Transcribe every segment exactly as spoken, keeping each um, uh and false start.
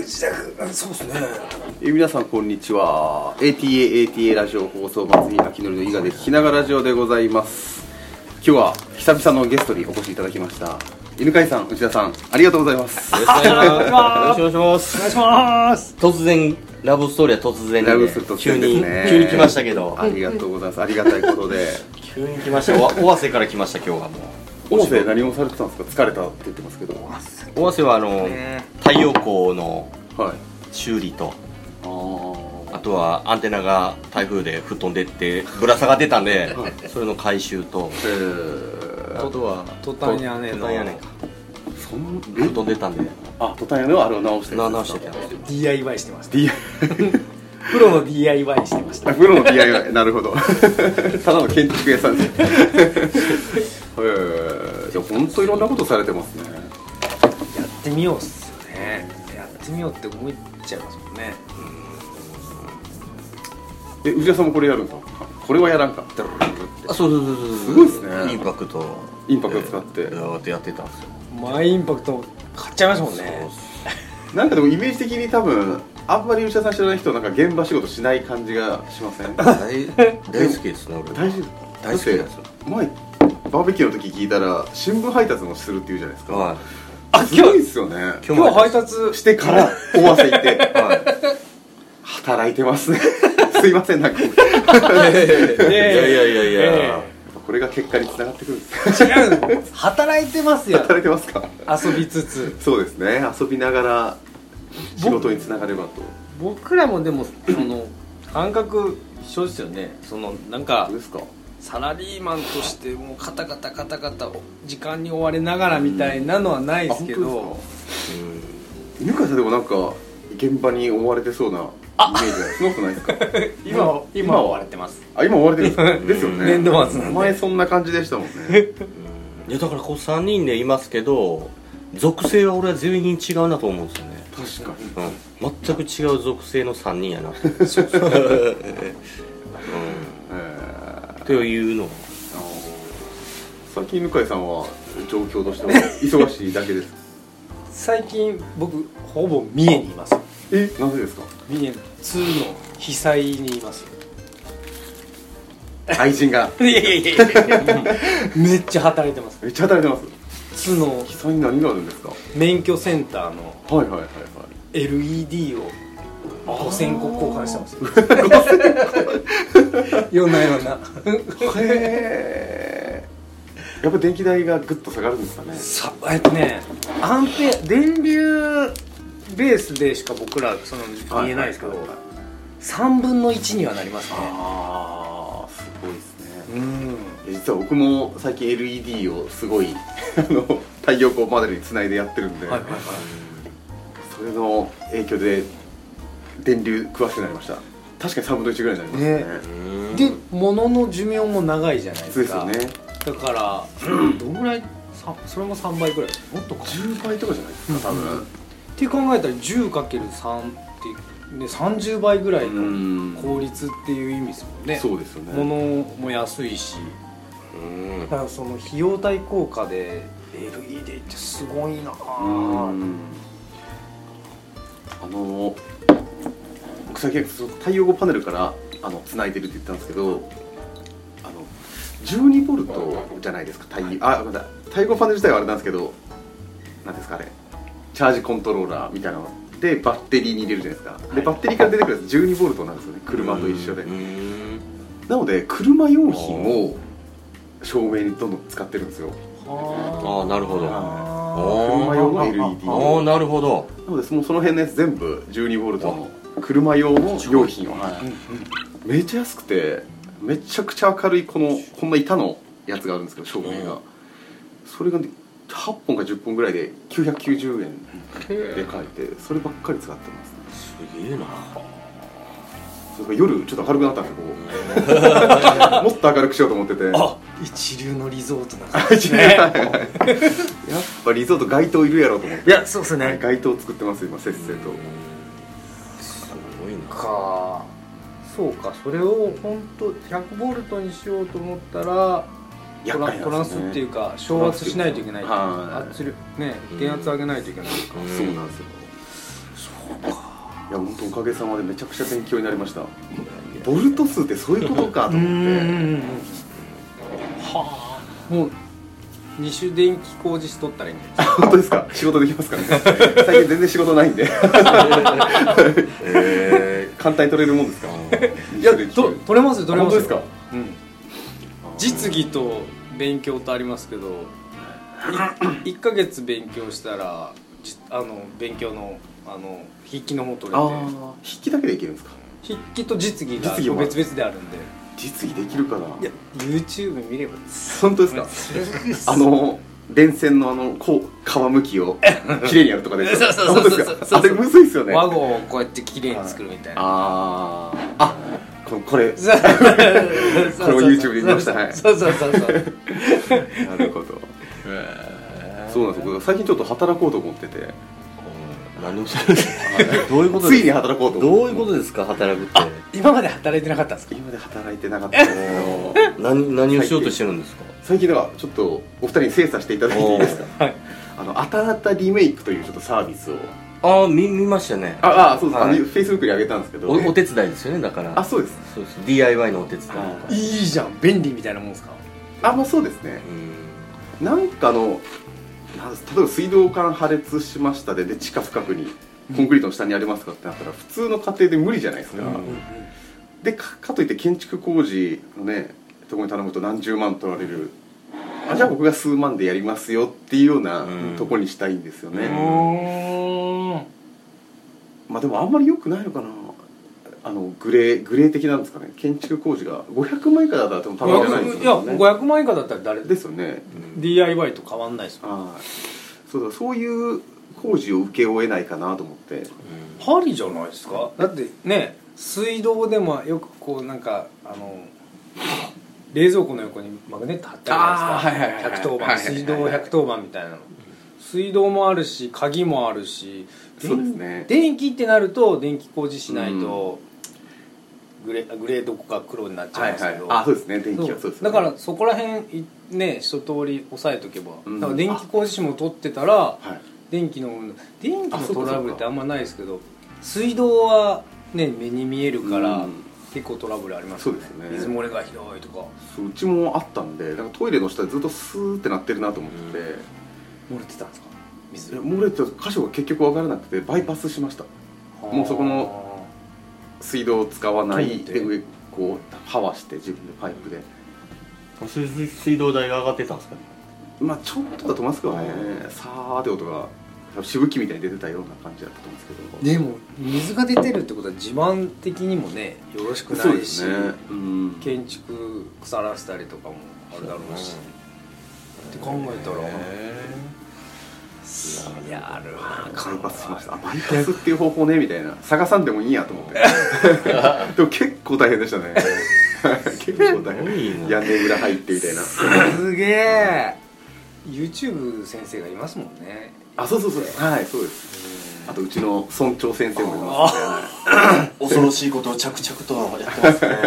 自宅、そうですね。 え皆さんこんにちは。 エーティーエーエーティーエー ラジオ放送松井明則の伊賀で聞きながらラジオでございます。今日は久々のゲストにお越しいただきました。犬飼さん、内田さん、ありがとうございます。 よろしくお願いします。 お願いします。 突然ラブストーリーは突然で、 ラブストーリー突急に然ですね。 急に来ましたけど、 ありがとうございます。ありがたいことで急に来ました。お尾鷲から来ました。今日はもう尾鷲で何をされてたんですか？疲れたって言ってますけど。 尾鷲はあの太陽光のはい。 修理と、 ああとはアンテナが台風で吹っ飛んでってぶら下がってたんで、それの回収と、 えー、 あとはトタン屋根のトタン屋根かそん吹っ飛んでたんであ、トタン屋根をあれを直してるんですか？ 直してたんですよ。 ディーアイワイ してました。 ディープロの ディーアイワイ してました。 プロの ディーアイワイ なるほどただの建築屋さんですえー、じゃあ本当いろんなことされてますね。 やってみようっすよね。やってみようって思っちゃいますもんね。 え、内田さんもこれやるんですか？これはやらんかってあ、そうそうそうそう、 すごいですね。 インパクトインパクト使ってやってやってたんですよ。 マイインパクト買っちゃいましたもんね。 なんかでもイメージ的に多分あんまり内田さん知らない人はなんか現場仕事しない感じがしません？ 大大好きですね。俺大丈夫大好きなんですよ。 前バーベキューの時聞いたら新聞配達もするっていうじゃないですか。 はい。 あ、 すごいですよね。 今日配達してから大汗行ってはい働いてますねすいませんなんかいやいやいやいやいや、 これが結果につながってくるんです違うの。働いてますよ。 働いてますか？ 遊びつつ。 そうですね。遊びながら仕事につながればと。 僕らもでもその感覚一緒ですよね。そのなんかどうですか？ サラリーマンとしてもうカタカタカタカタ時間に追われながらみたいなのはないですけど、 犬飼さんでもなんか現場に追われてそうなイメージがそんなことないですか？ 今は今は追われてます。 あ、今追われてるんですか？ですよね。 年度末なんで前そんな感じでしたもんねいやだからこうさんにんでいますけど、属性は俺は全員違うなと思うんですよね。 確かに、 うん、全く違う属性のさんにんやなと、うん、 えーというのを最近犬飼さんは状況としては忙しいだけです最近僕ほぼ三重にいます。 え、なぜですか？ 三重の津の被災にいます。 愛人がいやいやいやいやめっちゃ働いてます。 めっちゃ働いてます。 津の被災に何があるんですか？ 免許センターのはいはいはいはい。 エルイーディー をごせんこ交換してますよ。いろんなようなへー、やっぱ電気代がぐっと下がるんですかね？ さえっとねアンペア電流ベースでしか僕らその見えないですけど、 はいはいはいはい、 さんぶんのいちにはなりますね。 ああ、すごいですね。 うん、 実は僕も最近 エルイーディー をすごいあの太陽光パネルにつないでやってるんで、 はいはいはい、 それの影響で電流詳しくなりました。確かにさんぶんのいちぐらいになりますね。 で物の寿命も長いじゃないですか。 そうですよね。 だからどのぐらいさそれもさんばいぐらいもっとかじゅうばいとかじゃないですか多分、 うん、って考えたら じゅうかけるさん って、ね、さんじゅうばいぐらいの効率っていう意味ですもんね。 そうですよね。 物も安いし、 うんだからその費用対効果で エルイーディー ってすごいなぁ。 うんあの僕最近太陽光パネルからあの繋いでるって言ったんですけど、あのじゅうにボルトじゃないですか。太陽あごめんなさい太陽光パネル自体はあれなんですけど、なんですかあれチャージコントローラーみたいなのでバッテリーに入れるじゃないですか、はい、でバッテリーから出てくるやつじゅうにボルトなんですよね。車と一緒で。なので車用品を照明にどんどん使ってるんですよ。 ああ、なるほど。 車用の エルイーディーああ、なるほど。 なのでもうその辺のやつ全部じゅうにボルトの車用の用品を、はい、めっちゃ安くてめちゃくちゃ明るいこのこんな板のやつがあるんですけど照明が、それが、ね、はっぽんかじゅっぽんぐらいできゅうひゃくきゅうじゅうえんで買えて、そればっかり使ってますね。 すげえな。 それ夜ちょっと明るくなったんですよもっと明るくしようと思ってて。 あ、一流のリゾートなんですねやっぱリゾート街灯いるやろうと思って。 いや、そうですね、 街灯作ってます今せっせと。 すごいな。 かそうか、それを本当ひゃくボルトにしようと思ったらトラ、トランスっていうか昇圧しないといけない、圧力ね、電圧上げないといけない、 そうなんですよ。 そういや本当おかげさまでめちゃくちゃ勉強になりました。ボルト数ってそういうことかと思って。 はあ、もう二種電気工事士取ったらいいんじゃないですか。 本当ですか？仕事できますかね。最近全然仕事ないんで。えー、簡単に取れるもんですか？ いや、と取れますよ、取れますよ。 本当ですか？ うん。実技と勉強とありますけど、いっかげつ勉強したらあの勉強のあの筆記の方取れて。 あ、筆記だけでいけるんですか？ 筆記と実技が別々であるんで。 実技できるかな。 いや YouTube 見れば。 本当ですか？あの電線のあのこう皮むきをきれいにやるとかで。 そうそうそうそうそう。 あれむずいですよね。 和合をこうやってきれいに作るみたいな。 あああここれこれも YouTube で見ました。はい。 そうそうそうそう。 なるほど。そうなんですよ。最近ちょっと働こうと思ってて。 何をしてるんですか？どういうことですか？ ついに働こうと。 どういうことですか？働くって。 今まで働いてなかったんですか？ 今まで働いてなかったんですけど。 何何をしようとしてるんですか？ 最近ではちょっとお二人に精査していただいていいですか？はい。あのあたあたリメイクというちょっとサービスを。 ああ 見, 見ましたね。 ああそうです。はい、フェイスブックに上げたんですけど。 お, お手伝いですよねだから。 あそうです。 そうです。ディーアイワイ のお手伝いとか。 いいじゃん、便利みたいなもんですか？ あまあそうですね。うんなんかのなん例えば水道管破裂しましたでで地下深くに。コンクリートの下にありますかってなったら普通の家庭で無理じゃないですか、うんうんうん、で か, かといって建築工事のねところに頼むと何十万取られる、あじゃあ僕が数万でやりますよっていうようなところにしたいんですよね、うん、まあでもあんまり良くないのかな、あのグレーグレー的なんですかね。建築工事がごひゃくまん以下だったら多分じゃないですよね。 いやごひゃくまん以下だったら誰ですよね、 うん、ディーアイワイ と変わんないですよ。 あそうだそういう工事を受け負えないかなと思って、うん、 針じゃないですか。だってね水道でもよくこうなんかあの冷蔵庫の横にマグネット貼ってあるじゃないですか。ひゃくとおばん水道ひゃくとおばんみたいなの、水道もあるし鍵もあるし、 そうですね、 電気ってなると電気工事しないと、うん、グレグレーどこか黒になっちゃうんですけど、 はいはい、あそうですね電気はそうですね。 だからそこら辺ね一通り押さえとけば、うん、だから電気工事士も取ってたら、はい電気の電気のトラブルってあんまないですけど、水道はね目に見えるから、うん、結構トラブルありますよね。そうですね。水漏れがひどいとか。 そううちもあったんで、なんかトイレの下でずっとスーってなってるなと思ってて、 うん、漏れてたんですか？水漏れてた箇所が結局分からなくてバイパスしました。もうそこの水道を使わないで上こうはわして自分でパイプで。 水, 水道代が上がってたんですかね？ まあちょっとだと思いますけどね、さーって音がしぶきみたいに出てたような感じだったと思うんですけど、でも水が出てるってことは地盤的にもねよろしくないし、ねうん、建築腐らせたりとかもあるだろうし、うん、って考えたらやるな。 バイパスしました。バイパスっていう方法ねみたいな、探さんでもいいやと思ってでも結構大変でしたね結構大変、屋根裏入ってみたいな。 すげえYouTube 先生がいますもんね。 あ、そうそうそう、はい、そうです。あとうちの村長先生もいますね。恐ろしいことを着々とやってますね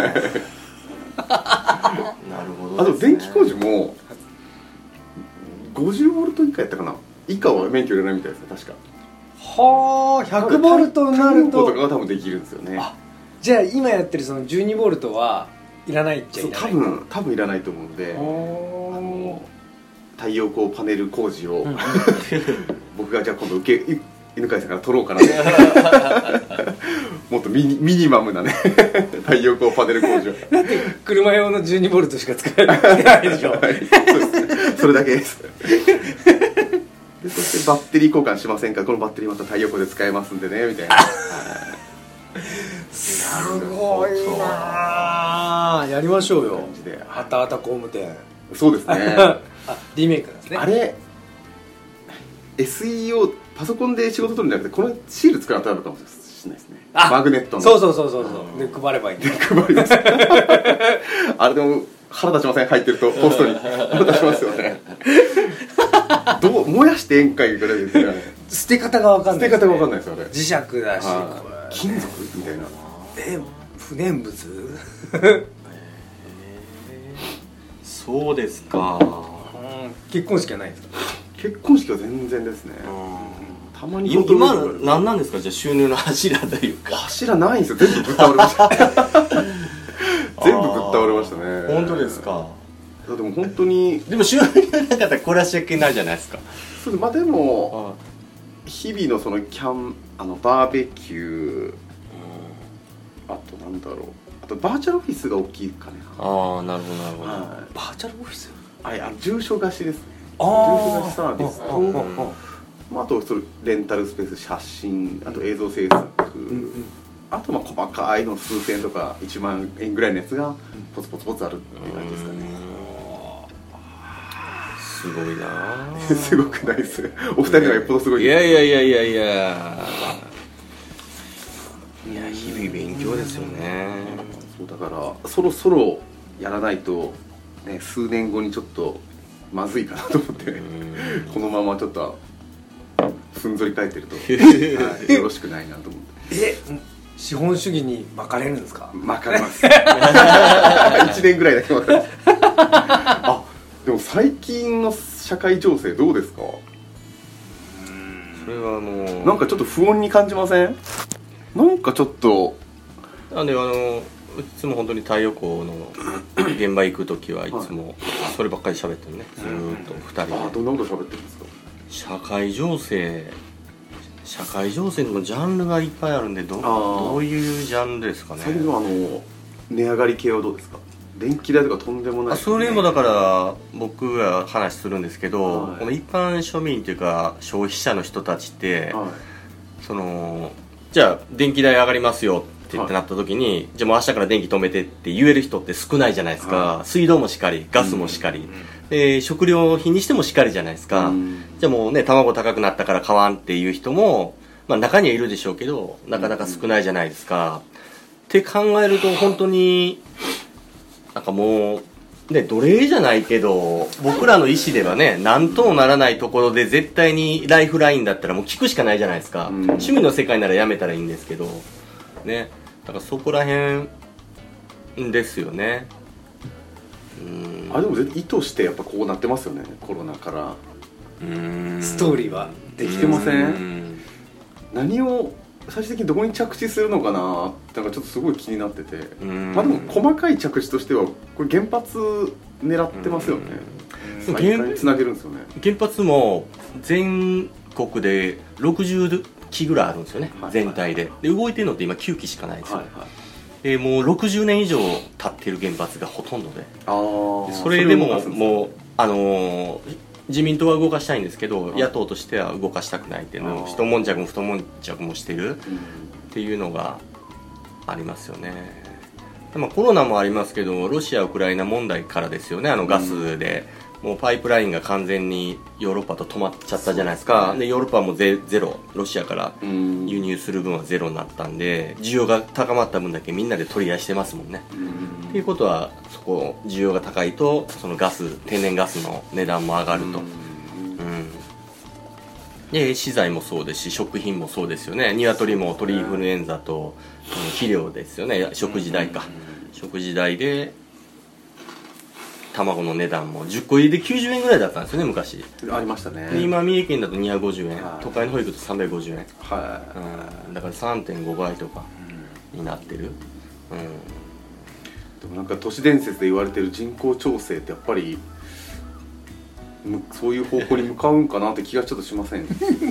なるほど、ね、 あと電気工事もごじゅうボルト以下やったかな、以下は免許いらないみたいですね確か。 はあ、ひゃくボルトになるととかが多分できるんですよね。 あ、じゃあ今やってるそのじゅうにボルトはいらないっちゃいらない。 多分多分いらないと思うんで、あの太陽光パネル工事を、うん、僕がじゃあ今度受け犬飼さんから取ろうかなもっとミ ニ, ミニマムなね太陽光パネル工事をだって車用のじゅうにボルトしか使えないでしょ、はい、 そうですね、それだけですでそしてバッテリー交換しませんか、このバッテリーまた太陽光で使えますんでねみたいなすごいな、やりましょうよ、はたはた工務店。 そうですねあ、リメイクですね。 あれ エスイーオー パソコンで仕事取るんじゃなくてこのシール作られたのかもしれないですね。マグネットの。 そうそうそうそうそうで配ればいいんで配りますあれでも腹立ちません、入ってるとポストに腹立ちますよねどう燃やして宴会ぐらいですよね。 捨て方が分かんないです、ね、 捨て方が分かんないですよあれ。 磁石だし金属みたいな。 え、不燃物そうですか、 うん、結婚式はないんですか？ 結婚式は全然ですね。 たまに今何なんですか、じゃあ収入の柱というか。 柱ないんですよ、全部ぶっ倒れました全部ぶっ倒れましたね。 本当ですか。 でも本当にでも収入なかったら暮らし訳ないじゃないですか。 そうまあでも日々のそのキャンあのバーベキュー、あとなんだろう、あとバーチャルオフィスが大きいかね。 ああなるほどなるほど、 バーチャルオフィス、 あいや住所貸しですね。 あ住所貸しサービスと、 うんまあ、あとそれレンタルスペース、写真、あと映像制作、 うんうん、 あとまあ細かいの数千円とかいちまんえんぐらいのやつがポツポツポツあるっていう感じですかね。 すごいなすごくないです。お二人のがよっぽどすごい。 いやいやいやいやいやいや、日々勉強ですよね。 そうだからそろそろやらないと、ね、数年後にちょっとまずいかなと思って、このままちょっとふんぞり返ってると、はい、よろしくないなと思って。 え資本主義に巻かれるんですか。 巻かれますいちねんぐらいだけ巻かれますあでも最近の社会情勢どうですか。 それはもうなんかちょっと不穏に感じません。なんかちょっとなんであのいつも本当に太陽光の現場行く時はいつもそればっかり喋ってるね、ずーっとふたりで。 あどんなこと喋ってるんですか。 社会情勢社会情勢のジャンルがいっぱいあるんで、 ど, どういうジャンルですかね。 最近のあの値上がり系はどうですか。電気代とかとんでもない、ね、 あそれもだから僕が話するんですけど、 はい、 この一般庶民というか消費者の人たちって、はい、そのじゃあ電気代上がりますよって言ってなった時に、はい、じゃあもう明日から電気止めてって言える人って少ないじゃないですか、はい、水道もしかりガスもしかり、うん、で食料品にしてもしかりじゃないですか、うん、じゃあもうね卵高くなったから買わんっていう人も、まあ、中にはいるでしょうけどなかなか少ないじゃないですか、うん、って考えると本当になんかもうね奴隷じゃないけど僕らの意思ではねなんともならないところで絶対にライフラインだったらもう聞くしかないじゃないですか、うん、趣味の世界ならやめたらいいんですけどね、だからそこら辺ですよね。 うんあでも絶対意図してやっぱこうなってますよね、コロナから。 うーんストーリーはできてません。ん何を最終的にどこに着地するのかなってなんかちょっとすごい気になってて、まあでも細かい着地としてはこれ原発狙ってますよね。再開つなげるんですよね。 原発も全国でろくじゅっきぐらいあるんですよね、はい、全体で。で動いてるのって今きゅうきしかないですよ、はいはい、でもうろくじゅうねん以上経ってる原発がほとんどで、あでそれでももうあのー自民党は動かしたいんですけど、野党としては動かしたくないっていうのを一悶着も二悶着もしてるっていうのがありますよね。まあ、コロナもありますけどロシア・ウクライナ問題からですよね。あのガスでもうパイプラインが完全にヨーロッパと止まっちゃったじゃないですか。でヨーロッパはもう ゼ, ゼロロシアから輸入する分はゼロになったんで需要が高まった分だけみんなで取り合いしてますもんね。っていうことはそこ需要が高いとそのガス天然ガスの値段も上がると、うんうん、で資材もそうですし食品もそうですよね。鶏も鳥インフルエンザと肥料ですよね。食事代か食事代で卵の値段もじゅっこ入りできゅうじゅうえんぐらいだったんですよね昔。 ありましたね。 で今三重県だとにひゃくごじゅうえん、はい、都会の方行くとさんびゃくごじゅうえん、 はい、 うん、だから さんてんご 倍とかになってる、うん、 でもなんか都市伝説で言われてる人口調整ってやっぱりそういう方向に向かうんかなって気がちょっとしません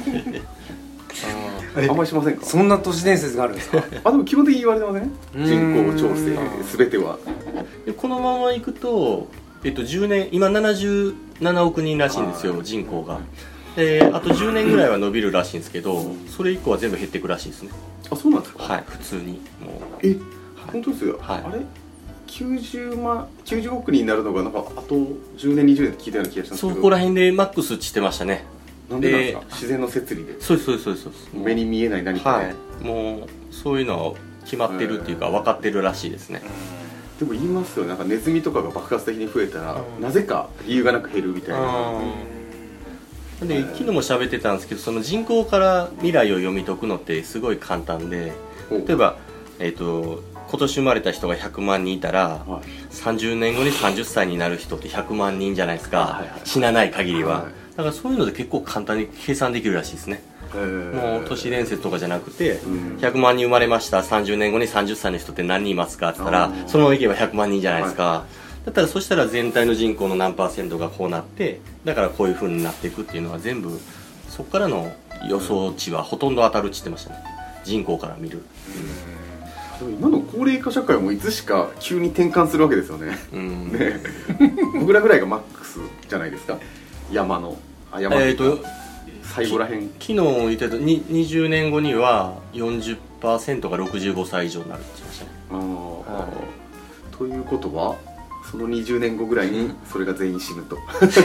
あ, あんまりしませんか。 そんな都市伝説があるんですかあでも基本的に言われてません。人口調整全ては。 でこのままいくと、えっと、じゅうねん今ななじゅうななおくにんらしいんですよ人口が。であとじゅうねんぐらいは伸びるらしいんですけどそれ以降は全部減っていくらしいですね。 あそうなんですか。 はい普通にもうえ、はい、本当ですよ、はい、あれきゅうじゅうまんきゅうじゅうおくにんになるのがなんかあとじゅうねんにじゅうねんって聞いたような気がしたんですけど、 そこら辺でマックスしてましたね。 なんでなんですか。自然の摂理で。 そうですそうですそうです。 目に見えない何かね、 はい、もうそういうのは決まってるっていうか分かってるらしいですね。 でも言いますよ、なんかネズミとかが爆発的に増えたらなぜか理由がなく減るみたいな。 で昨日も喋ってたんですけどその人口から未来を読み解くのってすごい簡単で、例えば、えーと、今年生まれた人がひゃくまんにんいたら、はい、さんじゅうねんごにさんじゅっさいになる人ってひゃくまんにんじゃないですか、はいはいはい、死なない限りは、はい、だからそういうので結構簡単に計算できるらしいですね。 もう都市伝説とかじゃなくて、ひゃくまんにん生まれました、さんじゅうねんごにさんじゅっさいの人って何人いますかって言ったら、そのままいけばひゃくまんにんじゃないですか、はい、だったらそしたら全体の人口の何パーセントがこうなって、だからこういう風になっていくっていうのは全部そこからの予想値はほとんど当たるって言ってましたね、人口から見る。 でも今の高齢化社会もいつしか急に転換するわけですよね。うんね僕らぐらいがマックスじゃないですか、山のあ山の、えーと最後らへん。 昨日言ってたににじゅうねんごには よんじゅっパーセント がろくじゅうごさい以上になるって言ってましたね。あ、 はい、ということはそのにじゅうねんごぐらいにそれが全員死ぬと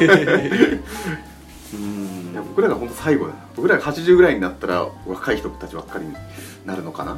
うんいや僕らが本当最後だ。僕らがはちじゅうぐらいになったら若い人たちばっかりになるのかな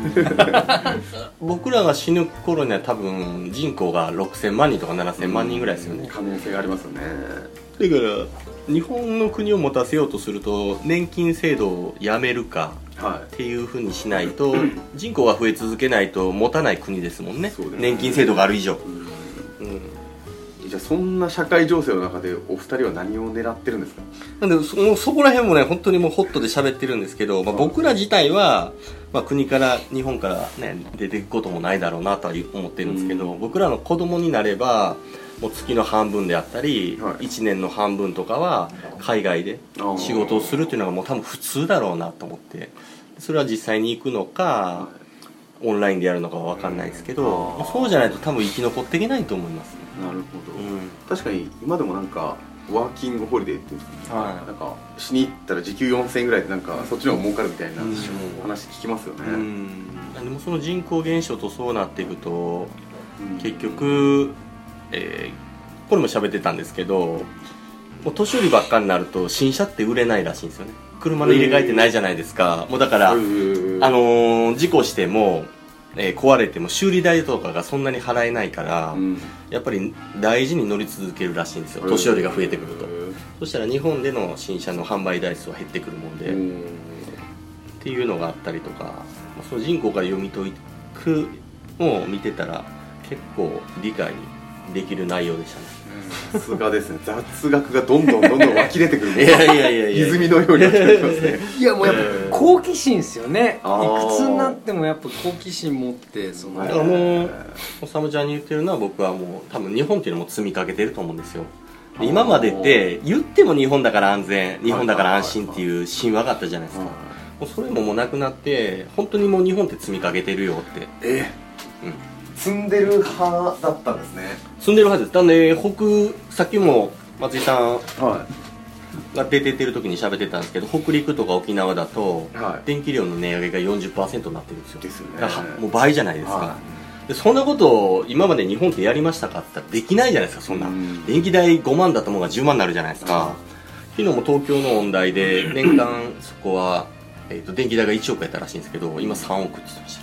僕らが死ぬ頃には多分人口がろくせんまんにんとかななせんまんにんぐらいですよね。 可能性がありますよね。 だから日本の国を持たせようとすると年金制度をやめるかっていうふうにしないと、はい、人口が増え続けないと持たない国ですもん ね, ね年金制度がある以上、うんうん、じゃあそんな社会情勢の中でお二人は何を狙ってるんですか？ なんで そ, もうそこら辺もね本当にもうホットで喋ってるんですけど、まあ、僕ら自体は、まあ、国から日本から、ね、出ていくこともないだろうなとは思ってるんですけど、うん、僕らの子供になればもう月の半分であったり、はい、いちねんの半分とかは海外で仕事をするっていうのがもう多分普通だろうなと思って、それは実際に行くのかオンラインでやるのかは分かんないですけど、そうじゃないと多分生き残っていけないと思います、ね、 なるほど、うん、確かに今でもなんかワーキングホリデーっていうんですか、はい、なんかしに行ったら時給よんせんえんぐらいでなんかそっちの方が儲かるみたいな話聞きますよね。うん、 でもその人口減少とそうなっていくと、うん、結局えー、これも喋ってたんですけど、もう年寄りばっかになると新車って売れないらしいんですよね。車の入れ替えってないじゃないですか。もうだから、あのー、事故しても、えー、壊れても修理代とかがそんなに払えないから、うん、やっぱり大事に乗り続けるらしいんですよ、年寄りが増えてくると。そしたら日本での新車の販売台数は減ってくるもんで、っていうのがあったりとか、その人口から読み解くのを見てたら結構理解にできる内容でしたね。 さすがですね。雑学がどんどんどんどん湧き出てくるいやいやいやいや泉のように湧き出てきますね。 いやもうやっぱ好奇心ですよね。いくつになってもやっぱ好奇心持ってその、 だからもうおさむちゃんに言ってるのは僕はもう多分日本っていうのも積みかけてると思うんですよ。今までって言っても日本だから安全、日本だから安心っていう神話があったじゃないですか。もうそれももうなくなって本当にもう日本って積みかけてるよって。 ええ、うん、積んでる派だったんですね。 積んでる派です。なんで北さっきも松井さんが出てってる時に喋ってたんですけど、北陸とか沖縄だと、はい、電気料の値上げが よんじゅっパーセント になってるんですよ。ですよね。もう倍じゃないですか。はい、でそんなことを今まで日本ってやりましたかって言ったらできないじゃないですか。そんな、うん、電気代ごまんだったものがじゅうまんになるじゃないですか。うん、昨日も東京の音大で年間そこは、えー、と電気代がいちおくやったらしいんですけど、今さんおくって言ってました。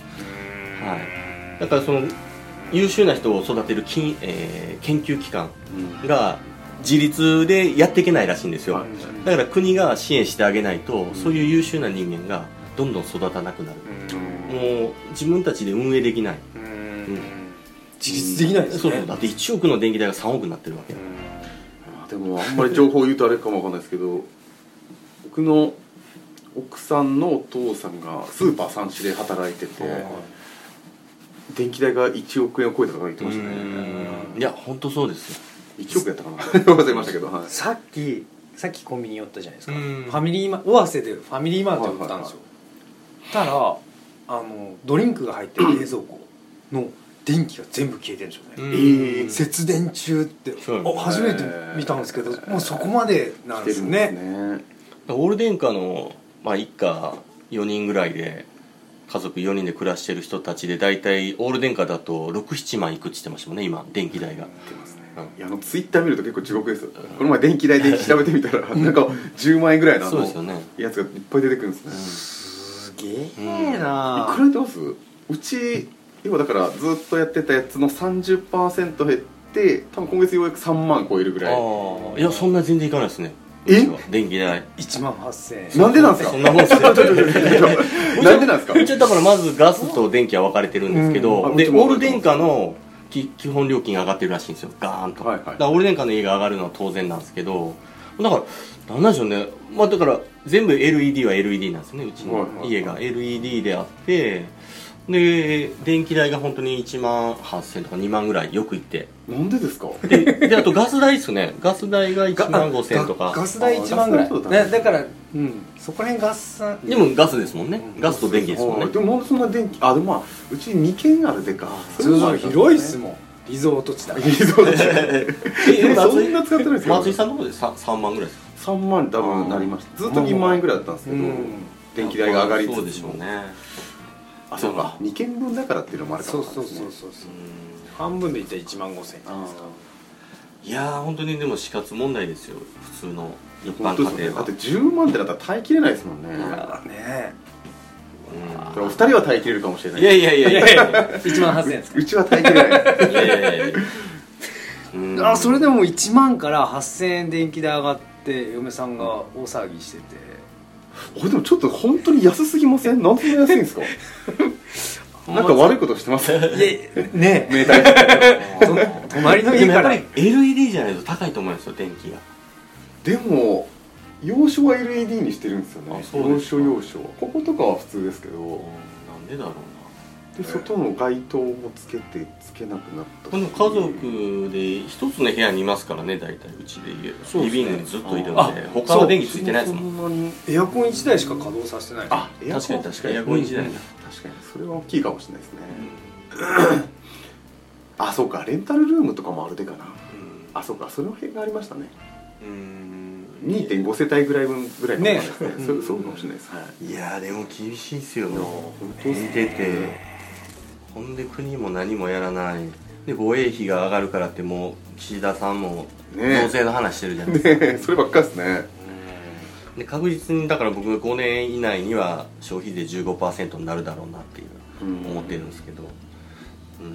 はい、だからその優秀な人を育てる金、えー、研究機関が自立でやっていけないらしいんですよ。だから国が支援してあげないと、そういう優秀な人間がどんどん育たなくなる。もう自分たちで運営できない。うん、 自立できないですね。 そうそう。だっていちおくの電気代がさんおくになってるわけ。 でもあんまり情報を言うとあれかもわかんないですけど、僕の奥さんのお父さんがスーパーさん種で働いてて、電気代がいちおくえんを超えたとか言ってましたね。 いや本当そうですよ。 いちおくやったかな忘れましたけど、はい、 さっきさっきコンビニ寄ったじゃないですか。ファミリーマ尾鷲でファミリーマート売ったんですよ。たらあのドリンクが入ってる冷蔵庫の電気が全部消えてるんですよね。えー、節電中ってあ初めて見たんですけど、もうそこまでなんですね。ねオール電化の、まあ、一家よにんぐらいで家族よにんで暮らしてる人たちで大体オール電化だとろく、ななまんいくって言ってましたもんね、今電気代が。 出ますね。いやあのツイッター見ると結構地獄ですよ。この前電気代で調べてみたらなんかじゅうまんえんぐらいのあのやつがいっぱい出てくるんですね。 すげえな。 いくらやってます？うち今だからずっとやってたやつの さんじゅっパーセント 減って多分今月ようやくさんまん超えるぐらい。 あいやそんな全然いかないですね。 え電気代いちまんはっせんえん。 なんでなんですか？ そんなもんですよ。なんでなんですか？ うちはだからまずガスと電気は分かれてるんですけど、でオール電化の基本料金が上がってるらしいんですよ、ガーンと。はいはい、だからオール電化の家が上がるのは当然なんですけど、 だからなんなんでしょうね、まあ、だから全部 エルイーディー は エルイーディー なんですね、うちの家が エルイーディー であって、で電気代が本当にいちまんはっせんとかにまんぐらいよく行って、 なんでですか？ でであとガス代ですね、ガス代がいちまんごせんとか、 ガス代いちまんぐらいだ、だから、うん、そこら辺ガスさんでもガスですもんね、うん、ガスと電気ですもんね。 でもなんでそんな電気、あでもまあうちにけんあるでか、 そうそう広いっすもん、リゾート地だ。リゾート地えそんな使ってないですか？ 松井さんのところで 3, 3万ぐらいですか？ さんまん多分なりました。ずっとにまんえんぐらいだったんですけど、うん、電気代が上がりつつ、 そうでしょうね。 あそうか、にけんぶんだからっていうのもあるかもしれないですね。 そうそうそうそう、半分でいったらいちまんごせんえんですか。 いやー本当にでも死活問題ですよ、普通の一般家庭は。 だってじゅうまんってなったら耐えきれないですもんね。 ねえ、お二人は耐えきれるかもしれない。 いやいやいやいやいちまんはっせんえんですか？ うちは耐えきれない。 いやいやいやうん、あそれでもいちまんからはっせんえん電気代上がって嫁さんが大騒ぎしてて、 俺でもちょっと本当に安すぎません？なんでそんな安いんですか？なんか悪いことしてます？いやねえメーター隣の家から。 でもやっぱり エルイーディー じゃないと高いと思うんですよ、電気が。 でも要所は エルイーディー にしてるんですよね。要所要所こことかは普通ですけど、なんでだろうな。 で外の街灯もつけてつけなくなった。 この家族で一つの部屋にいますからね、大体うちでリビングにずっといるんで、他は電気ついてないですもん。 エアコンいちだいしか稼働させてない。 あ、 確かに確かにエアコンいちだいだ。 確かにそれは大きいかもしれないですね。あ、そうか、レンタルルームとかもあるでかな。あ、そうか、その辺がありましたね。にてんご 世帯ぐらい分ぐらいかもしれないですね。そうそうかもしれないです。 いやでも厳しいですよね。本当見てて。ほんで国も何もやらないで、防衛費が上がるからってもう岸田さんも増税の話してるじゃないですか、 ねね、そればっかですね。 で確実にだから僕ごねん以内には消費税 じゅうごパーセント になるだろうなっていう思ってるんですけど、うん、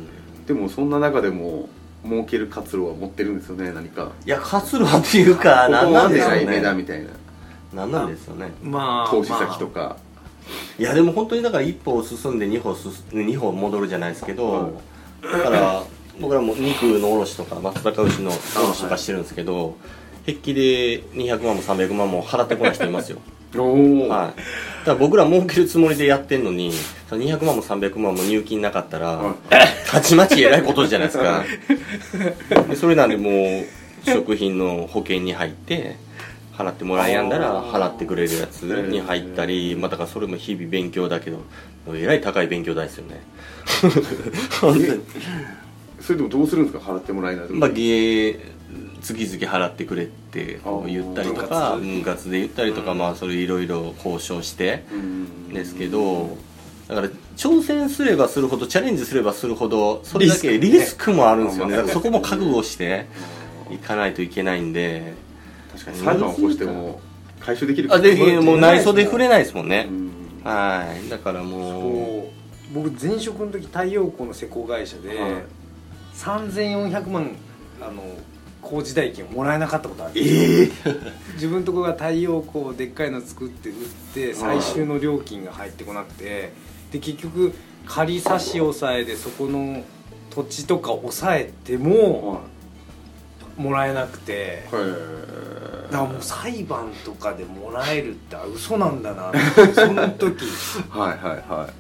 でもそんな中でも儲ける活路は持ってるんですよね、何か。 いや活路っていうか何なんでしょうね、 値段みたいな何なんですよね、 まあ投資先とか、まあいやでも本当にだから一歩進んで二歩進二歩戻るじゃないですけど、だから僕らも肉の卸とか松阪牛の卸とかしてるんですけど、平気でにひゃくまんもさんびゃくまんも払ってこない人いますよ。 おお、 はい。だから僕ら儲けるつもりでやってんのににひゃくまんもさんびゃくまんも入金なかったらたちまちえらいことじゃないですか。でそれなんでもう食品の保険に入って払ってもらえやんだら払ってくれるやつに入ったり、まあだからそれも日々勉強だけどえらい高い勉強代ですよね。本当に。 それでもどうするんですか、払ってもらえないと。 まあ月々払ってくれってこう言ったりとか、分割で言ったりとか、まあそれいろいろ交渉してですけど、だから挑戦すればするほど、チャレンジすればするほどそれだけリスクもあるんですよね。だからそこも覚悟していかないといけないんで。 確かに裁判を起こしても回収できるかあでもう内装で触れないですもんね。はい、だからもう僕前職の時太陽光の施工会社でさんぜんよんひゃくまんあの工事代金をもらえなかったことあるんですよ。自分のところが太陽光でっかいの作って売って最終の料金が入ってこなくて、で結局仮差し押さえでそこの土地とか抑えてももらえなくて、だからもう裁判とかでもらえるって嘘なんだなってその時はいはいはい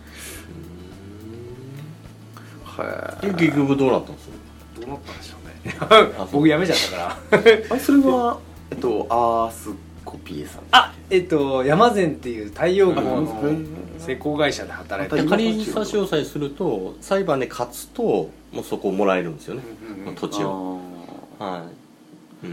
はい。結局どうなったんですか？ どうなったんでしょうね。僕辞めちゃったからあそれはえっとアースコピエさん、 あえっと山善っていう太陽光の施工会社で働いてる。 仮差し押さえすると裁判で勝つともうそこをもらえるんですよね、うんうん、土地を。はい、うん、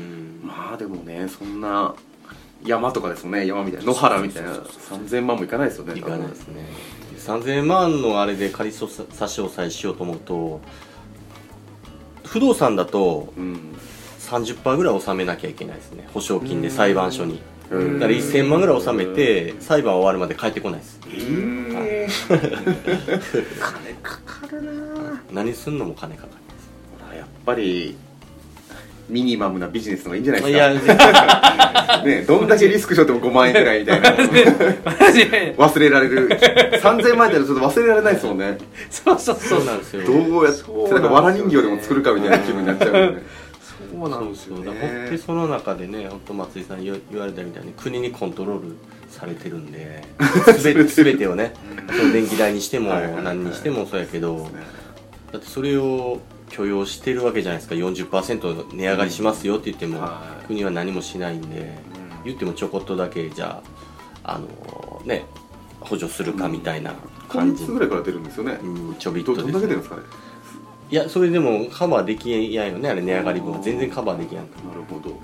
まあでもねそんな山とかですもんね、山みたいな野原みたいなさんぜんまんもいかないですよね。 いかないですね。さんぜんまんのあれで仮差し押さえしようと思うと不動産だと さんじゅっパーセント ぐらい納めなきゃいけないですね、保証金で裁判所に。だからせんまんぐらい納めて裁判終わるまで帰ってこないです。 えー、金かかるな。 何すんのも金かかります。やっぱりミニマムなビジネスの方がいいんじゃないですか。いやね、どんだけリスクしようともごまんえんくらいみたいな忘れられるさんぜんまん円だとちょっと忘れられないですもんね。 そうそうそうなんですよ。 どうやってなんか藁人形でも作るかみたいな気分になっちゃうんでね。 そうなんですよね。 そうそうだからでその中でね、本当松井さん言われたみたいに国にコントロールされてるんで全て全てをね、その電気代にしても何にしてもそうやけど、だってそれを許容してるわけじゃないですか。 よんじゅっパーセント 値上がりしますよって言っても、国は何もしないんで、言ってもちょこっとだけじゃあ、あのね補助するかみたいな感じ、 いつぐらいから出るんですよね、 うん、ちょびっとです、 どんだけ出るんですかね。 いやそれでもカバーできやんよね、あれ値上がり分は全然カバーできやんか。 なるほど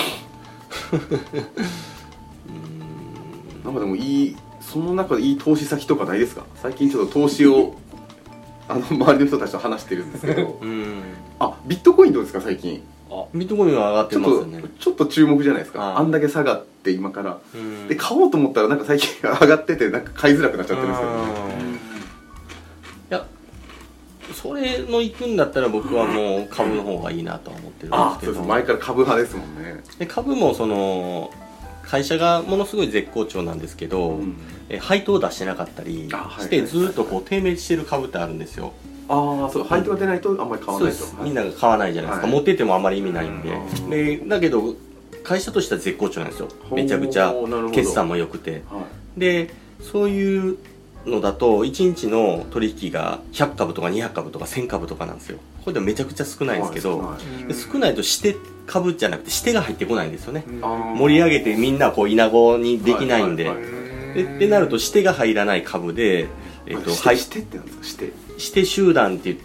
なんかでもいい、その中でいい投資先とかないですか。最近ちょっと投資をあの周りの人たちと話してるんですけどうんあ、ビットコインどうですか最近。 あビットコインは上がってちょっとますよね。 ちょっと注目じゃないですか。 ああんだけ下がって今からうんで買おうと思ったらなんか最近上がっててなんか買いづらくなっちゃってるんですけどね。 いやそれの行くんだったら僕はもう株の方がいいなとは思ってるんあですけど、 そうです、前から株派ですもんね。 で株もその会社がものすごい絶好調なんですけど、うん、え配当を出してなかったりしてずっとこう低迷してる株ってあるんですよ。 ああ、そう、配当が出ないとあんまり買わないと、はい、 みんなが買わないじゃないですか、はい、持っててもあんまり意味ないんで、うん、でだけど会社としては絶好調なんですよ。めちゃくちゃ決算も良くて、はい、でそういうのだといちにちの取引がひゃくかぶとかにひゃくかぶとかせんかぶとかなんですよ。これでもめちゃくちゃ少ないんですけど、はい、で少ないとして株じゃなくてしてが入ってこないんですよね。盛り上げてみんなこう稲子にできないんで、でってなるとしてが入らない株で、えっと、 して、してってなんですか。してして集団って言って、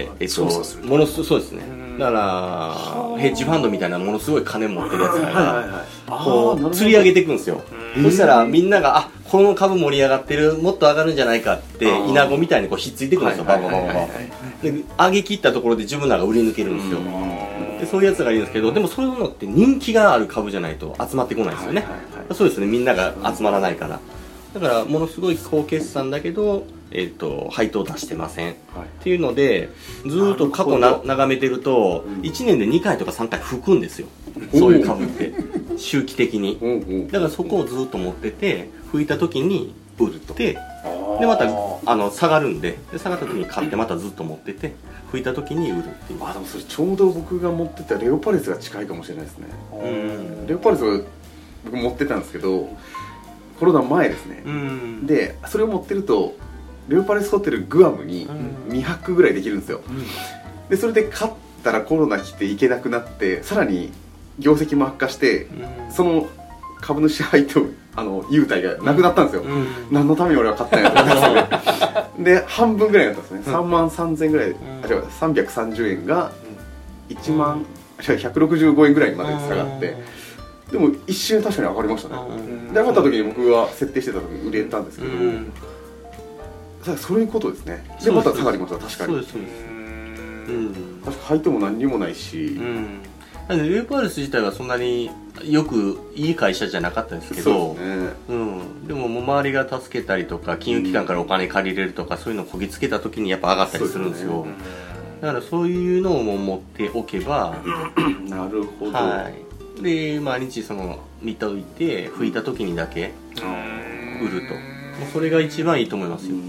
えっと、ものすそうですね。だからヘッジファンドみたいなものすごい金持ってるやつがこう釣り上げていくんですよ。そしたらみんながあこの株盛り上がってる、もっと上がるんじゃないかって稲子みたいにこうひっついていくんですよ。バババババで上げ切ったところで自分らが売り抜けるんですよ。でそういうやつがいるんですけど、でもそういうのって人気がある株じゃないと集まってこないですよね。そうですね、みんなが集まらないから。だからものすごい高決算だけど、えー、と配当出してません、はい、っていうのでずーっと過去な眺めてるといちねんでにかいとかさんかい吹くんですよ、そういう株って周期的に。だからそこをずっと持ってて吹いた時に売るとでまたあの下がるん で, で下がった時に買ってまたずっと持ってて吹いた時に売るっていう。 あでもそれちょうど僕が持ってたレオパレスが近いかもしれないですね。うんレオパレスは僕持ってたんですけどコロナ前ですね。でそれを持ってるとレオパレスホテルグアムににはくぐらいできるんですよ。でそれで買ったらコロナ来て行けなくなってさらに業績も悪化してその株主配当あの優待がなくなったんですよ。何のために俺は買ったんやと思ったんですよね。で半分ぐらいだったんですね。さんまんさんぜんぐらい、あ違うさんびゃくさんじゅうえんがいちまんひゃくろくじゅうごえんぐらいまで下がって、でも一瞬確かに上がりましたね。で上がった時に僕は設定してた時に売れたんですけど、そういうことですね。でまた下がりました。確かに。そうですそうです。うん。確か配当も何にもないし。うん。 レオパレス自体はそんなによくいい会社じゃなかったんですけど、そうですね。うん。でももう周りが助けたりとか金融機関からお金借りれるとかそういうのをこぎつけた時にやっぱ上がったりするんですよ。だからそういうのをも持っておけば、 なるほど。 はい。で毎日その見ておいて吹いた時にだけ売ると、もうそれが一番いいと思いますよ。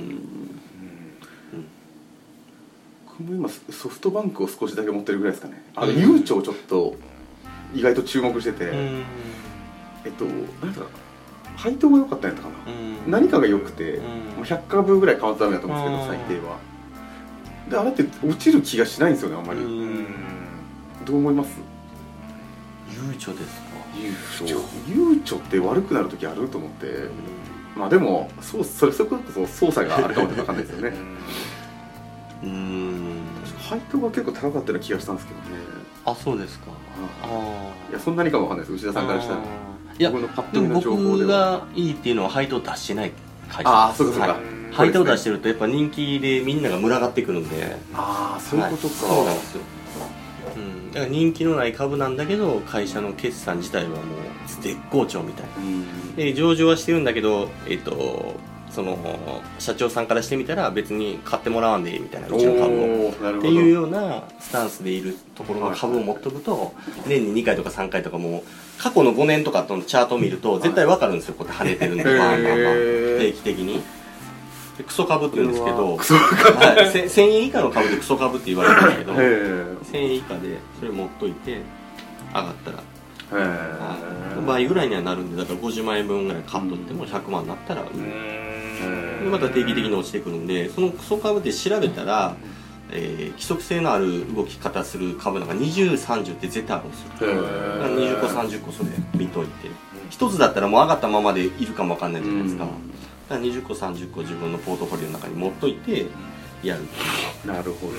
僕も今ソフトバンクを少しだけ持ってるぐらいですかね。あのゆうちょをちょっと意外と注目してて、えっと何だか配当が良かったんやったかな、何かが良くてひゃっかぶぐらい買わざるだと思うんですけど最低は。であれって落ちる気がしないんですよねあんまり。どう思います？ ゆうちょですか？ ゆうちょゆうちょって悪くなる時あると思って、まあでもそうそれそこそ操作があるかも分かんないですよね。うーん配当が結構高かったような気がしたんですけどね。 あ、そうですか。 ああいやそんなにかもわかんないです。内田さんからしたら。 いや僕の勝手な情報では僕がいいっていうのは配当出してない会社です。 ああそうかそうか。 配当出してるとやっぱ人気でみんなが群がってくるんで。 ああそういうことか。 そうなんですよ。うん、だから人気のない株なんだけど会社の決算自体はもう絶好調みたいな。で上場はしてるんだけどえっと。その社長さんからしてみたら別に買ってもらわんでいいみたいなうちの株をっていうようなスタンスでいるところの株を持っとくと年ににかいとかさんかいとかも過去のごねんとかのチャートを見ると絶対分かるんですよ。こうやって跳ねてるんでバンバンバン定期的にでクソ株って言うんですけど、 クソ株、 はい、せせんえん以下の株でクソ株って言われるんだけどせんえん以下でそれ持っといて上がったらへ倍ぐらいにはなるんで、だからごじゅうまんえんぶんぐらい買っとってもひゃくまんになったら売る。でまた定期的に落ちてくるんで、そのクソ株で調べたら、えー、規則性のある動き方する株なんかにじゅう、さんじゅうって絶対あるんですよ。だからにじゅっこさんじゅっこそれ見といて、ひとつだったらもう上がったままでいるかもわかんないじゃないですか。だからにじゅっこさんじゅっこ自分のポートフォリオの中に持っといてやる。 なるほど、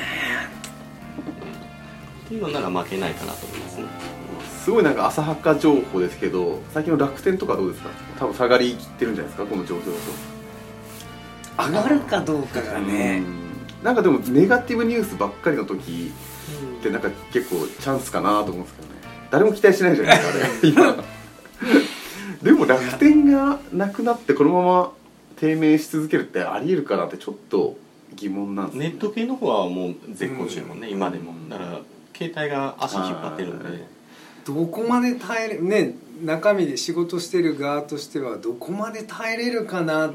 っていうのなら負けないかなと思いますね。 すごいなんか浅はか情報ですけど、最近の楽天とかどうですか？多分下がりきってるんじゃないですか、この状況と。 上がるかどうかがね、 なんかでもネガティブニュースばっかりの時ってなんか結構チャンスかなと思うんですけどね。誰も期待しないじゃないですかあれ今でも楽天がなくなってこのまま低迷し続けるってありえるかなってちょっと疑問なんです、ね、 ネット系の方はもう絶好調もんね、うん、今でもだから携帯が足引っ張ってるんで、 どこまで耐えれね、中身で仕事してる側としてはどこまで耐えれるかな。うん、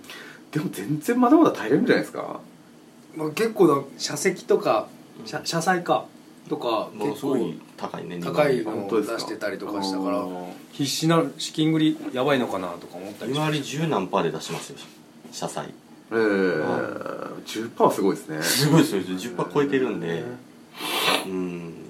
でも全然まだまだ耐えれるんじゃないですか。 まあ、結構な車席とか車車載かとか結構高いね、 高いのを出してたりとかしたから必死な資金繰りやばいのかなとか思ったりして、 今りじゅうなんパーで出しますよ車載。 えー、じゅっパーセント はすごいですね。 すごいですよ、じゅっパーセント 超えてるんで、うん、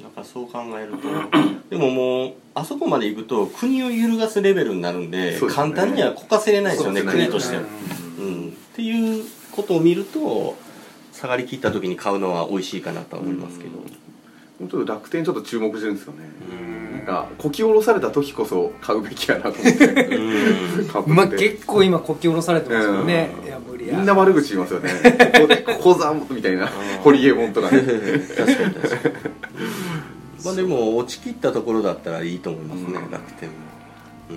だからそう考えるとでももうあそこまで行くと国を揺るがすレベルになるん で, で、ね、簡単にはこかせれないですよね、国としては、うんうん、っていうことを見ると下がりきった時に買うのは美味しいかなとは思いますけど、 本当楽天ちょっと注目してるんですよね。なんかこき下ろされた時こそ買うべきやなと思ってまあ結構今こき下ろされてますよね。いや無理や、 みんな悪口言いますよねここでここざんみたいなホリエモンとかね確かに確かにまあでも落ちきったところだったらいいと思いますね、うん、楽天も、うん、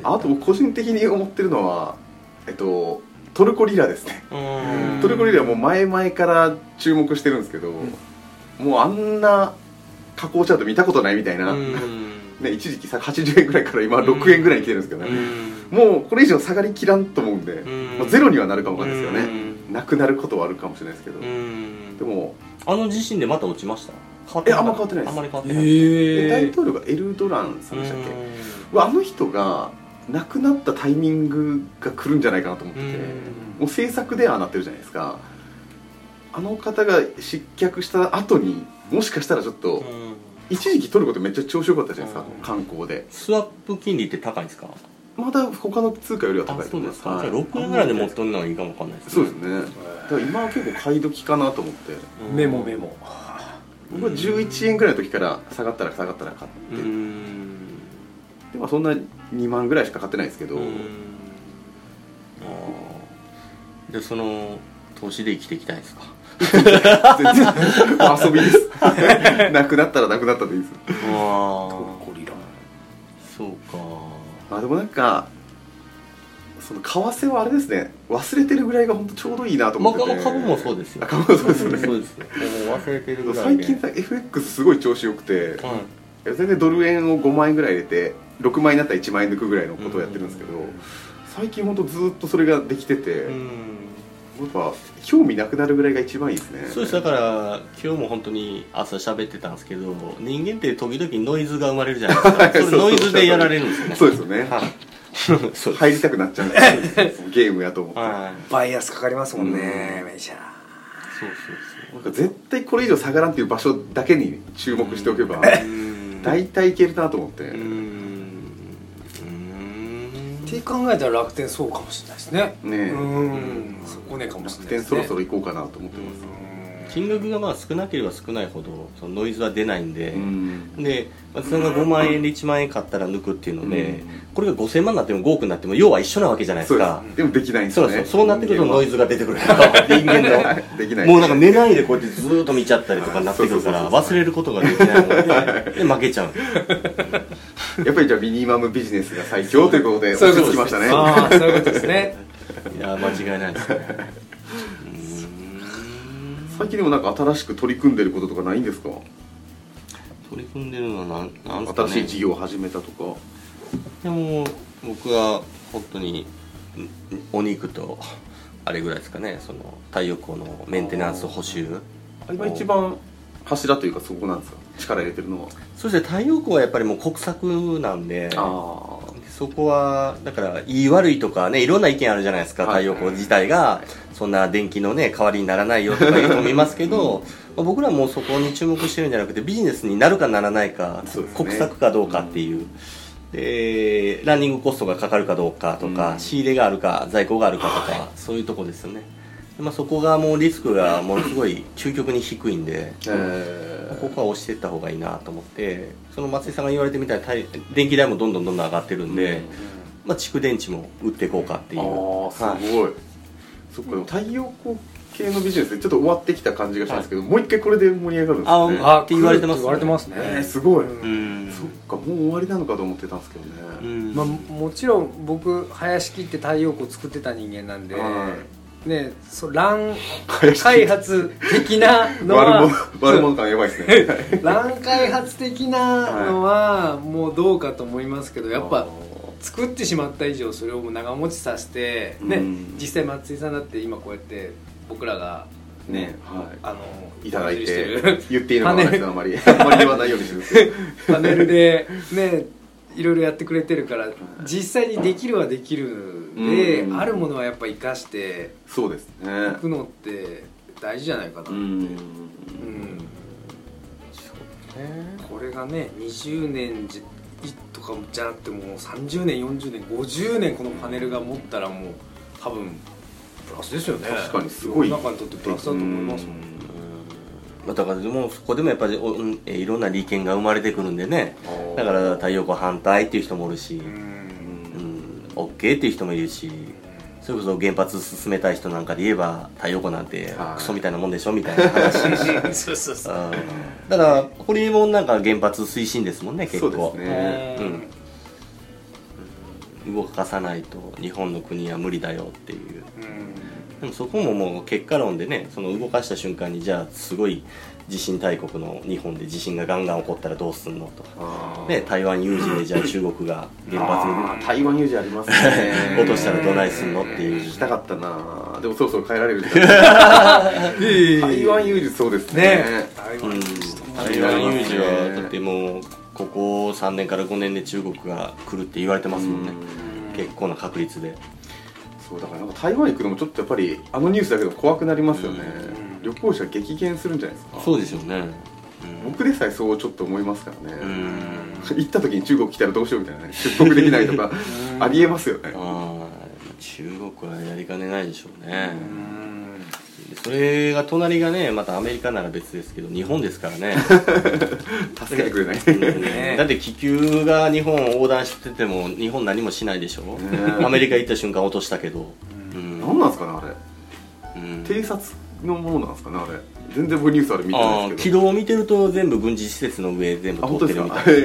あと僕個人的に思ってるのはえっとトルコリラですね。トルコリラはもう前々から注目してるんですけど、うん、もうあんな加工チャート見たことないみたいな、ね、一時期はちじゅうえんぐらいから今ろくえんぐらいに来てるんですけどね、もうこれ以上下がりきらんと思うんで、まあ、ゼロにはなるかもわかんないですよね。なくなることはあるかもしれないですけど、でもあの地震でまた落ちました？ え、あんま変わってないです。 あんまり変わってない、 えー、大統領がエルドランさんでしたっけ。あの人が亡くなったタイミングが来るんじゃないかなと思ってて、もう政策ではなってるじゃないですか。あの方が失脚した後にもしかしたらちょっと一時期取ることめっちゃ調子良かったじゃないですか、観光で。 スワップ金利って高いんですか？ まだ他の通貨よりは高いと思います。 はい、じゃあろくえんぐらいで持っとるのはいいかもわかんないですね。そうですね。だから今は結構買い時かなと思って。 メモメモ。 僕はじゅういちえんぐらいの時から下がったら下がったら買って。でもそんなにまんぐらいしか買ってないですけど。ああ。でその投資で生きていきたいですか？ 全然遊びですなくなったらなくなったでいいです。 ああ、ゴリラ。そうか。 まあでもなんかその為替はあれですね、忘れてるぐらいが本当ちょうどいいなと思ってて。 まあ、株もそうですよ。 株もそうですよね。 そうですね。もう忘れてるぐらい最近さ エフエックス すごい調子よくて、うん、全然ドル円をごまんえんぐらい入れてろくまんえんになったらいちまんえん抜くぐらいのことをやってるんですけど、最近本当ずっとそれができてて、うん、やっぱ興味なくなるぐらいが一番いいですね。 そうです。だから今日も本当に朝喋ってたんですけど、人間って時々ノイズが生まれるじゃないですか。それノイズでやられるんですよね。 そうですよね。そう入りたくなっちゃうゲームやと思って、 はい、バイアスかかりますもんね、メジャー。 そうそうそう。なんか絶対これ以上下がらんっていう場所だけに注目しておけば大体いけるなと思って。うーんって考えたら楽天そうかもしれないですね。ねえ、うんそこねかもしれないですね。 楽天そろそろ行こうかなと思ってます。 金額がまあ少なければ少ないほどそのノイズは出ないんで、うん、でそれがごまんえんでいちまんえん買ったら抜くっていうので、うん、これがごせんまんになってもごおくになっても要は一緒なわけじゃないですか。 そうです。でもできないんですよね。 そうそう、そうなってくるとノイズが出てくるから人間のできない、 もうなんか寝ないでこうやってずーっと見ちゃったりとかになってくるから忘れることができないのでで負けちゃうやっぱりじゃあミニマムビジネスが最強ということで落ち着きましたね。 ああ、そういうことですね。 いや間違いないですね。 最近でもなんか新しく取り組んでることとかないんですか？ 取り組んでるのは何なんですかね。 新しい事業を始めたとか。 でも僕は本当にお肉とあれぐらいですかね、その太陽光のメンテナンス補修。 今一番柱というかそこなんですか、力入れてるのは。 そして太陽光はやっぱりもう国策なんで、 あそこはだからいい悪いとかね、いろんな意見あるじゃないですか、 はい、 太陽光自体がそんな電気のね代わりにならないよとか言う人もいますけどまあ僕らはもうそこに注目してるんじゃなくて、ビジネスになるかならないか、ね、国策かどうかっていう、でランニングコストがかかるかどうかとか、うん、仕入れがあるか在庫があるかとか、はい、そういうとこですよね。まあ、そこがもうリスクがものすごい究極に低いんで、えー、ここは押していった方がいいなと思って、その松井さんが言われてみたいに電気代もどんどんどんどん上がってるんで、うん、まあ、蓄電池も売っていこうかっていう。 ああすごい、はい、そっか。でも太陽光系のビジネスでちょっと終わってきた感じがしたんですけど、はい、もう一回これで盛り上がるんですね。 ああって言われてますね。 言われてますね、 えー、すごい、 うん、 そっか、もう終わりなのかと思ってたんですけどね、 うん、まあ、もちろん僕林切って太陽光作ってた人間なんで、ね、そラン開発的なのは悪者感やばいですねラン開発的なのはもうどうかと思いますけど、やっぱ作ってしまった以上それをもう長持ちさせて、ね、うん、実際松井さんだって今こうやって僕らがね、はい、あのいただいて言っていいのかわからないですけど、あんまりあんまり言わないようにしてるんですけどパネルでねいろいろやってくれてるから、実際にできるはできるんで、うん、あるものはやっぱ生かしてそうですねいくのって大事じゃないかなって、うん、うん、そうね、これがねにじゅうねんじとかじゃなくてもうさんじゅうねんよんじゅうねんごじゅうねんこのパネルが持ったらもう多分プラスですよね。 確かにすごい世の中にとってプラスだと思いますもん。 だからでもそこでもやっぱりいろんな利権が生まれてくるんでね、だから太陽光反対っていう人もいるし、うん、OK っていう人もいるし、それこそ原発進めたい人なんかで言えば太陽光なんてクソみたいなもんでしょみたいな話そうそうそう、だからホリエモンなんか原発推進ですもんね結構。そうですね、うん、動かさないと日本の国は無理だよっていう、うん、でもそこももう結果論でね、その動かした瞬間にじゃあすごい地震大国の日本で地震がガンガン起こったらどうすんのとか、ね、台湾有事でじゃあ中国が原発に台湾有事ありますね落としたらどないすんのっていう。 聞きたかったな。でもそろそろ変えられる台湾有事そうですね、ね、 台湾有事、うん、台湾有事はだってもうここさんねんからごねんで中国が来るって言われてますもんね、ん結構な確率で。 そうだからなんか台湾行くのもちょっとやっぱりあのニュースだけど怖くなりますよね。旅行者激減するんじゃないですか。 そうですよね、うん、 僕でさえそうちょっと思いますからね。行った時に中国来たらどうしようみたいなね、出国できないとかありえますよね。あ中国はやりかねないでしょうね。それが隣がねまたアメリカなら別ですけど日本ですからね助けてくれない、 ね、だって気球が日本を横断してても日本何もしないでしょ、ね、アメリカ行った瞬間落としたけど、 うん、何なんですかねあれ、うん、偵察のものなんですかねあれ。全然僕ニュースあれ見てないですけど、 軌道を見てると全部軍事施設の上全部通ってるみたいな。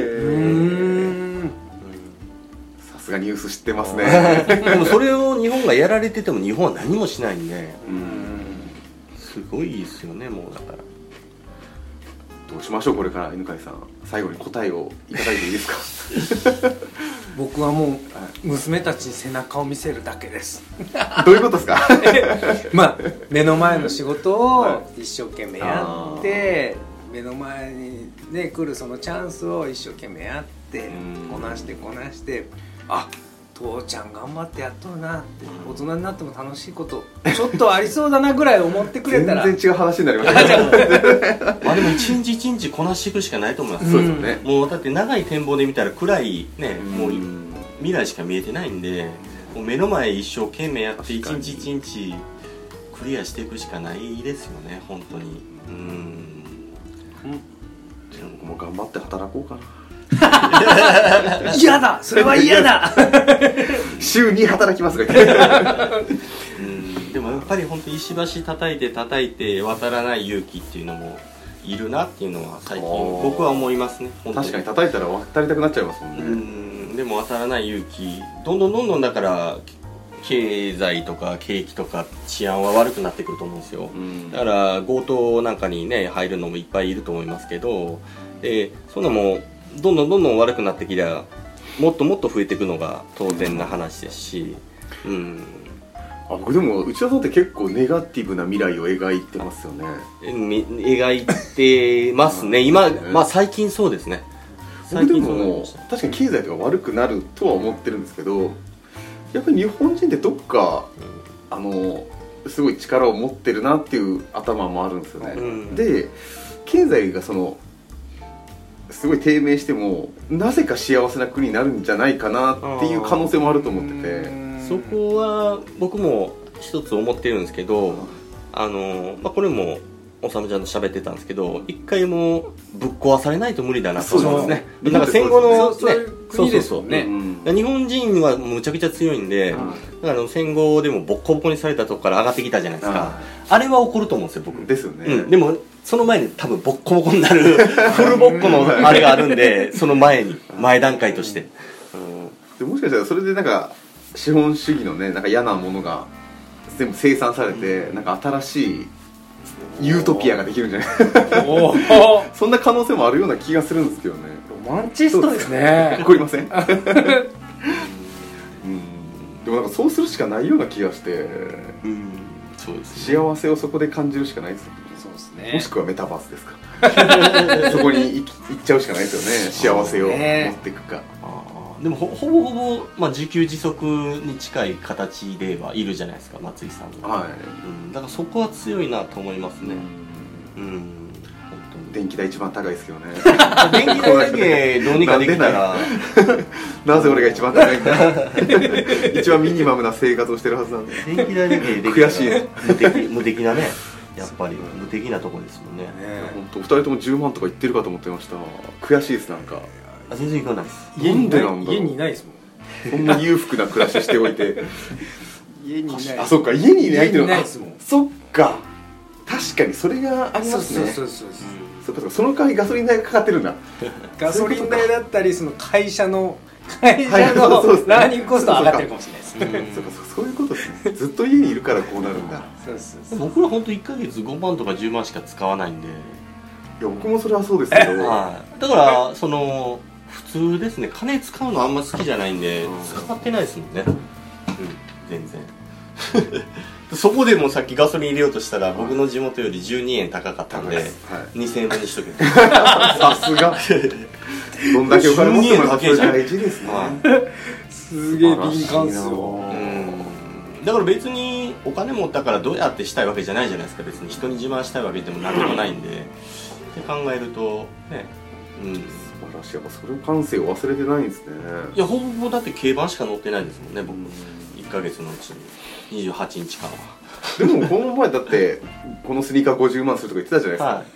さすがニュース知ってますねでもそれを日本がやられてても日本は何もしないんで、うんすごいですよね。もうだからどうしましょうこれから犬飼さん、最後に答えをいただいていいですか僕はもう娘たちに背中を見せるだけですどういうことですかまあ目の前の仕事を一生懸命やって、目の前に、ね、来るそのチャンスを一生懸命やってこなしてこなして、あ父ちゃん頑張ってやっとるなって、大人になっても楽しいことちょっとありそうだなぐらい思ってくれたら全然違う話になりましたまあでも一日一日こなしていくしかないと思います、うん、そうですよね。もうだって長い展望で見たら暗いね、うん、もう未来しか見えてないんで、もう目の前一生懸命やって一日一日クリアしていくしかないですよね本当に。うん、うん、 じゃあ僕も頑張って働こうかな嫌だそれは嫌だ週に働きますがうんでもやっぱり本当石橋叩いて叩いて渡らない勇気っていうのもいるなっていうのは最近僕は思いますね。 確かに叩いたら渡りたくなっちゃいますもんね。 うんでも渡らない勇気どんどんどんどんだから経済とか景気とか治安は悪くなってくると思うんですよ。だから強盗なんかにね入るのもいっぱいいると思いますけど、でそんなもどんどんどんどん悪くなってきりゃもっともっと増えていくのが当然な話ですし、うん、 ああ僕でも内田さんって結構ネガティブな未来を描いてますよね。 描いてますね今、まあ最近そうですね。 僕でも確かに経済とか悪くなるとは思ってるんですけど、やっぱり日本人ってどっか、うん、あのすごい力を持ってるなっていう頭もあるんですよね、うん、で経済がそのすごい低迷してもなぜか幸せな国になるんじゃないかなっていう可能性もあると思ってて、 そこは僕も一つ思ってるんですけど、あの、まあ、これもおさむちゃんと喋ってたんですけど、一回もぶっ壊されないと無理だなと思うんですね。なんか戦後のね、そうそうそうね、うん、日本人はむちゃくちゃ強いんで、うん、だから戦後でもボッコボコにされたとこから上がってきたじゃないですか。あれは起こると思うんですよ僕。 ですよね、 うん、でもその前に多分ボッコボコになるフルボッコのあれがあるんで、その前に前段階として、 うん、でもしかしたらそれでなんか資本主義のねなんか嫌なものが全部生産されて、うん、なんか新しいユートピアができるんじゃないそんな可能性もあるような気がするんですけどね。 ロマンチストですね。 怒りませんうん、でもなんかそうするしかないような気がして、うん、そうですね、幸せをそこで感じるしかないですよね。 そうですね。 もしくはメタバースですかそこに行っちゃうしかないですよね。幸せを持っていくか。 でも ほ, ほぼほぼ、まあ、自給自足に近い形ではいるじゃないですか松井さんは、はい、うん、だからそこは強いなと思いますね。うん、うん、本当に電気代一番高いですけどね電気代だけどうにかできたらなぜ俺が一番高いんだ一番ミニマムな生活をしてるはずなんで電気代だけできたら悔しい無敵、無敵なね、やっぱり無敵なとこですもんね。 本当、ふたりともじゅうまんとかいってるかと思ってました。悔しいです。なんかあ全然行かないです。 家にいない、家にいないですもん。 そんな裕福な暮らししておいて家にいない。 あ、そっか、家にいないっていうのは、 ですもん。 そっか、確かにそれがありますね。 そうそうそうそう。 そっか、その代わりガソリン代がかかってるんだ。 ガソリン代だったり、その会社の会社のラーニングコスト上がってるかもしれないです。 そうか、そういうことですね。ずっと家にいるからこうなるんだ。 そうそうそう。 僕ら本当いっかげつごまんとかじゅうまんしか使わないんで。いや、僕もそれはそうですけど。 はい。だからその。普通ですね、金使うのあんま好きじゃないんで、うん、使ってないですもんね、うん、全然そこでもさっきガソリン入れようとしたら、はい、僕の地元よりじゅうにえん高かったんで、はい、にせんえん分にしとけばさすがどんだけお金持っても大事ですね、はい、 すげえ敏感っすよ。 うん、だから別にお金持ったからどうやってしたいわけじゃないじゃないですか。別に人に自慢したいわけでも何でもないんでって考えるとね、うん、 やっぱそれを感性を忘れてないんですね。 いや、ほぼほぼだって軽バンしか乗ってないですもんね、僕。いっかげつのうちににじゅうはちにちかんは。 でもこの前だってこのスニーカーごじゅうまんするとか言ってたじゃないですか、はい、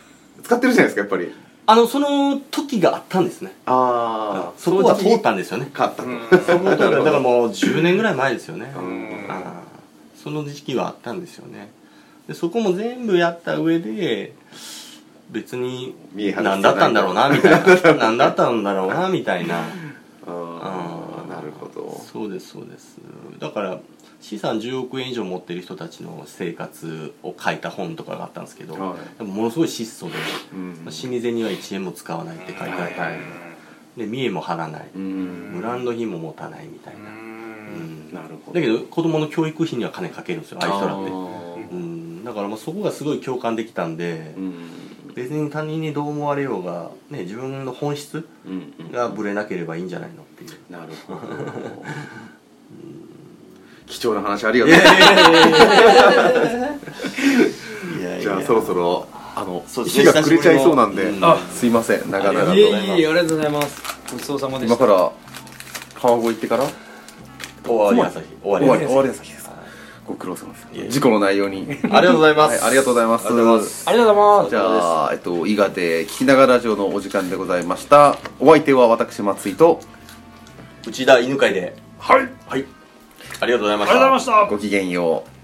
使ってるじゃないですか。やっぱりあのその時があったんですね。 ああ、 そこは通ったんですよね。 買ったと。 そこだからもうじゅうねんぐらい前ですよね。あ、その時期はあったんですよね。でそこも全部やった上で別に何だったんだろうなみたいな何だったんだろうなみたいな。ああ、なるほど。 そうですそうです。だから資産じゅうおくえん以上持ってる人たちの生活を書いた本とかがあったんですけど、はい、ものすごい質素で、うん、死に銭はいちえんも使わないって書いてあって、はいはい、で見栄も張らない、うん、ブランド品も持たないみたいな、うん、なるほど。だけど子供の教育費には金かけるんですよ、ああいう人らって。うん、だからもうそこがすごい共感できたんで、うん、別に他人にどう思われようが、ね、自分の本質がぶれなければいいんじゃないのっていう。 なるほど貴重な話ありがとう。じゃあそろそろあの日が暮れちゃいそうなんで、うん、あ、すいません、長々と。 いえいえ、ありがとうございます。ごちそうさまでした。 今から川越行ってから終わり朝日終わり終わり朝日です。ご苦労様です。事故の内容にありがとうございます、 はい、ありがとうございます。 ありがとうございます。 じゃあ、えっと伊賀で聞きながらラジオのお時間でございました。お相手は私松井と内田犬飼で、 はいはい、ありがとうございました。 ありがとうございました。 ごきげんよう。